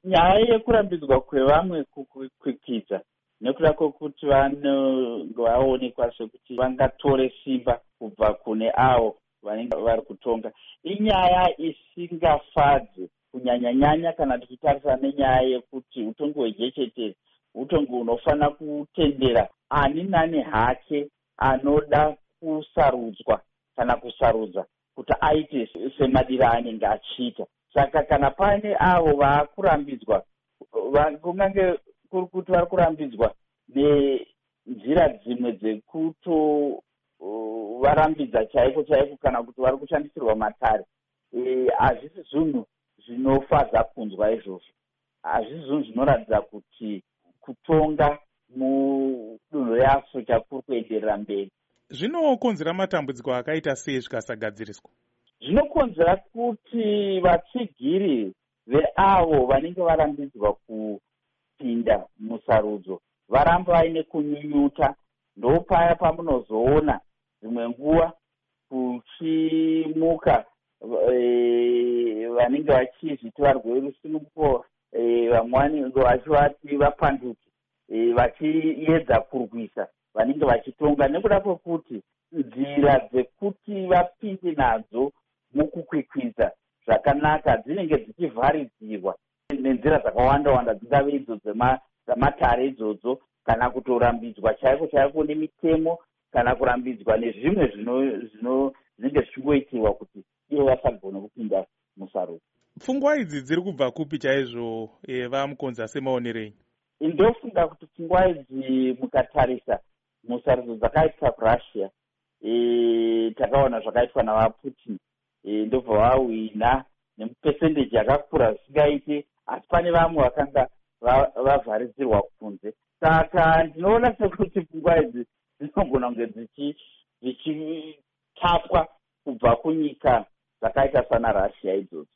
nyaya yekurambidzwa kwevamwe kukwikwidza nekuda kwokuti vanenge vaonekwa sekuti vangatore simba kubva kune avo vanenge vari kutonga, inyaya isingafadzi kunyanya-nyanya kana tichitarisa nenyaya yekuti utongi hwejecheteri utongi hunofanira kutendera ani nani hake anoda kusarudzwa kana kusarudza kuti aite semadiro anenge achiita. Saka kana pane avo vaakurambidzwa, kungange kuri kuti vari kurambidzwa nenzira dzimwe dzekutovarambidza chaiko chaiko kana kuti vari kushandisirwa matare, hazvisi zvinhu zvinofadza kunzwa izvozvo. Hazvisi zvinhu zvinoratidza kuti kutonga mudunhu reAfrica kuri kuenderera mberi. Zvinokonzera matambudziko akaita sei zvikasagadziriswa? Zvinokonzera kuti vatsigiri veavo vanenge varambidzwa kupinda musarudzo varamba vaine kunyunyuta. Ndopaya pamunozoona dzimwe nguva kuchimuka vanenge vachizviti varwere rusununguko, vamwe vanenge vachivati vapanduki, vachiedza kurwisa vanenge vachitonga, nekuda kwekuti nzira dzekuti vapinde nadzo mukukwikwidza zvakanaka dzinenge dzichivharidzirwa nenzira dzakawanda-wanda, dzingave idzo dzematare idzodzo, kana kutorambidzwa chaiko chaiko nemitemo, kana kurambidzwa nezvimwe zvinenge zvichingoitirwa kuti ivo vasagona kupinda musarudzo. Pfungwa idzi dziri kubva kupi chaizvo vamukonza semaonerei? Ndofunga kuti pfungwa idzi mukatarisa musarudzo dzakaitwa kuRussia, takaona zvakaitwa navaPutin, ndobva vahwina nemupesendeji yakakura zvisingaite, asi pane vamwe vakanga vavharidzirwa kunze. Saka ndinoona sekuti pfungwa idzi dzinogona kunge dzichitapwa kubva kunyika dzakaita sana Russia idzodzo.